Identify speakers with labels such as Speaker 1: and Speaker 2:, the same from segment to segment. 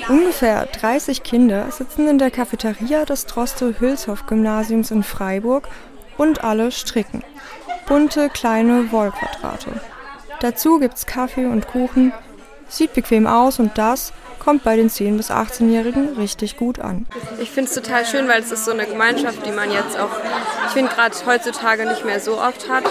Speaker 1: Ungefähr 30 Kinder sitzen in der Cafeteria des Droste-Hülshoff-Gymnasiums in Freiburg und alle stricken. Bunte, kleine Wollquadrate. Dazu gibt's Kaffee und Kuchen. Sieht bequem aus und das kommt bei den 10- bis 18-Jährigen richtig gut an.
Speaker 2: Ich finde es total schön, weil es ist so eine Gemeinschaft, die man jetzt auch, ich finde, gerade heutzutage nicht mehr so oft hat.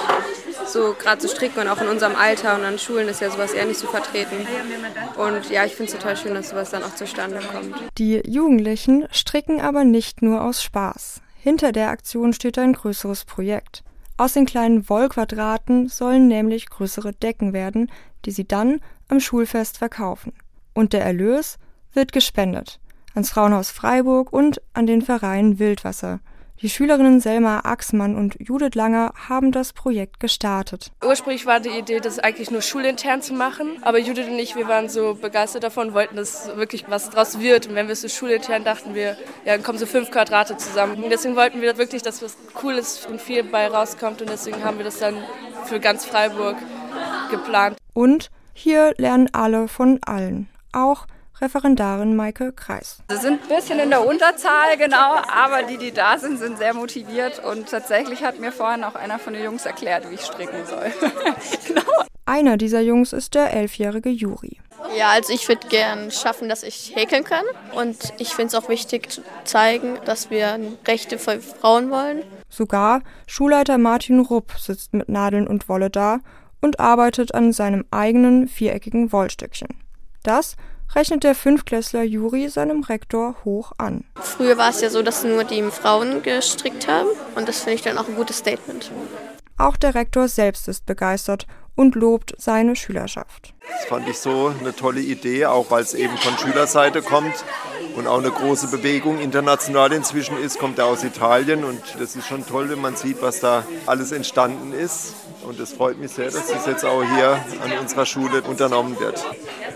Speaker 2: So gerade zu stricken und auch in unserem Alter und an Schulen ist ja sowas eher nicht so vertreten. Und ja, ich finde es total schön, dass sowas dann auch zustande kommt.
Speaker 1: Die Jugendlichen stricken aber nicht nur aus Spaß. Hinter der Aktion steht ein größeres Projekt. Aus den kleinen Wollquadraten sollen nämlich größere Decken werden, die sie dann am Schulfest verkaufen. Und der Erlös wird gespendet ans Frauenhaus Freiburg und an den Verein Wildwasser. Die Schülerinnen Selma Axmann und Judith Langer haben das Projekt gestartet.
Speaker 3: Ursprünglich war die Idee, das eigentlich nur schulintern zu machen. Aber Judith und ich, wir waren so begeistert davon, wollten, dass wirklich was draus wird. Und wenn wir es so schulintern dachten wir, ja, dann kommen so 5 Quadrate zusammen. Und deswegen wollten wir wirklich, dass was Cooles und viel bei rauskommt. Und deswegen haben wir das dann für ganz Freiburg geplant.
Speaker 1: Und hier lernen alle von allen. Auch Referendarin Maike Kreis.
Speaker 4: Sie sind ein bisschen in der Unterzahl, genau, aber die da sind, sind sehr motiviert. Und tatsächlich hat mir vorhin auch einer von den Jungs erklärt, wie ich stricken soll.
Speaker 1: Genau. Einer dieser Jungs ist der 11-jährige Juri.
Speaker 5: Ja, also ich würde gern schaffen, dass ich häkeln kann. Und ich finde es auch wichtig zu zeigen, dass wir Rechte für Frauen wollen.
Speaker 1: Sogar Schulleiter Martin Rupp sitzt mit Nadeln und Wolle da und arbeitet an seinem eigenen viereckigen Wollstückchen. Das rechnet der Fünftklässler Juri seinem Rektor hoch an.
Speaker 5: Früher war es ja so, dass nur die Frauen gestrickt haben und das finde ich dann auch ein gutes Statement.
Speaker 1: Auch der Rektor selbst ist begeistert und lobt seine Schülerschaft.
Speaker 6: Das fand ich so eine tolle Idee, auch weil es eben von Schülerseite kommt und auch eine große Bewegung international inzwischen ist, kommt er aus Italien und das ist schon toll, wenn man sieht, was da alles entstanden ist. Und es freut mich sehr, dass das jetzt auch hier an unserer Schule unternommen wird.